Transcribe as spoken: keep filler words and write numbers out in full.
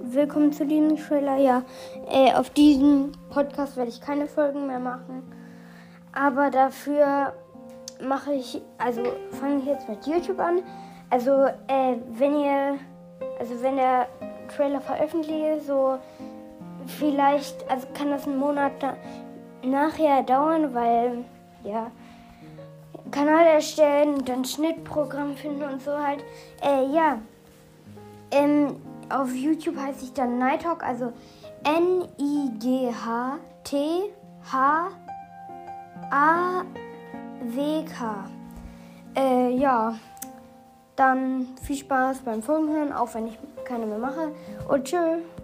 willkommen zu diesem Trailer. Ja, äh, auf diesem Podcast werde ich keine Folgen mehr machen. Aber dafür mache ich, also fange ich jetzt mit YouTube an. Also, äh, wenn ihr, also wenn der Trailer veröffentlicht, so vielleicht, also kann das einen Monat da, nachher dauern, weil, ja, Kanal erstellen, dann Schnittprogramm finden und so halt. Äh, ja, ähm, auf YouTube heiße ich dann Nighthawk, also N I G H T H A W K. Äh, ja, dann viel Spaß beim Folgenhören, auch wenn ich keine mehr mache. Und tschö.